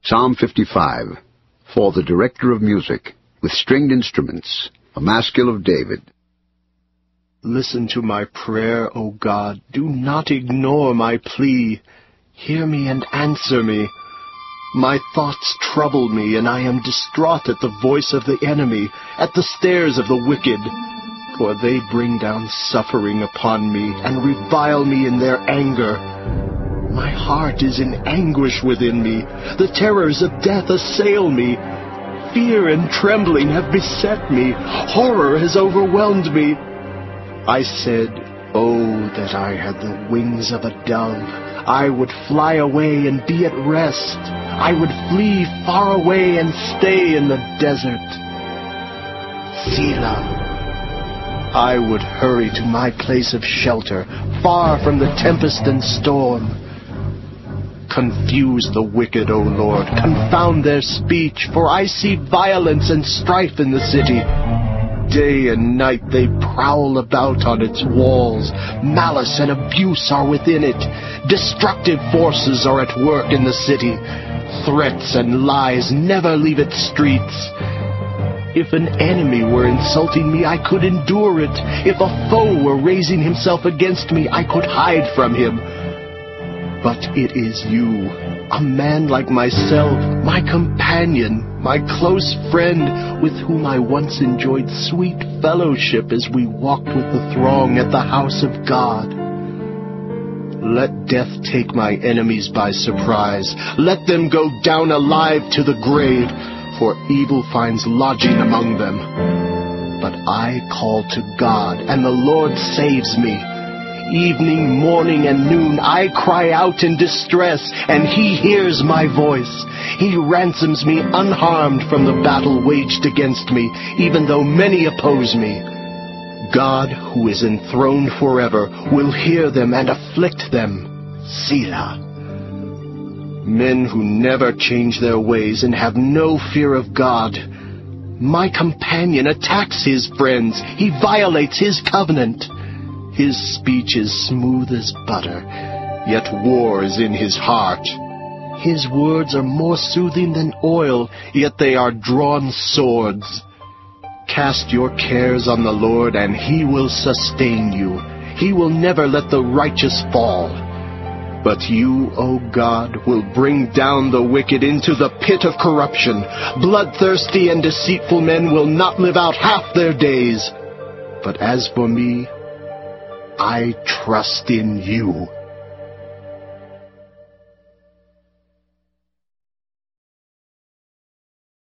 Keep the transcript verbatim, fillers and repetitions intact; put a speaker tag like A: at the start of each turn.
A: Psalm fifty-five, for the director of music, with stringed instruments, a maskil of David.
B: Listen to my prayer, O God. Do not ignore my plea. Hear me and answer me. My thoughts trouble me, and I am distraught at the voice of the enemy, at the stares of the wicked. For they bring down suffering upon me, and revile me in their anger. My heart is in anguish within me. The terrors of death assail me. Fear and trembling have beset me. Horror has overwhelmed me. I said, oh, that I had the wings of a dove. I would fly away and be at rest. I would flee far away and stay in the desert. Selah. I would hurry to my place of shelter, far from the tempest and storm. Confuse the wicked, O Lord. Confound their speech, for I see violence and strife in the city. Day and night they prowl about on its walls. Malice and abuse are within it. Destructive forces are at work in the city. Threats and lies never leave its streets. If an enemy were insulting me, I could endure it. If a foe were raising himself against me, I could hide from him. But it is you, a man like myself, my companion, my close friend, with whom I once enjoyed sweet fellowship as we walked with the throng at the house of God. Let death take my enemies by surprise. Let them go down alive to the grave, for evil finds lodging among them. But I call to God, and the Lord saves me. Evening, morning, and noon I cry out in distress, and he hears my voice. He ransoms me unharmed from the battle waged against me, even though many oppose me. God, who is enthroned forever, will hear them and afflict them. Selah. Men who never change their ways and have no fear of God. My companion attacks his friends. He violates his covenant. His speech is smooth as butter, yet war is in his heart. His words are more soothing than oil, yet they are drawn swords. Cast your cares on the Lord, and he will sustain you. He will never let the righteous fall. But you, O God, will bring down the wicked into the pit of corruption. Bloodthirsty and deceitful men will not live out half their days. But as for me, I trust in you.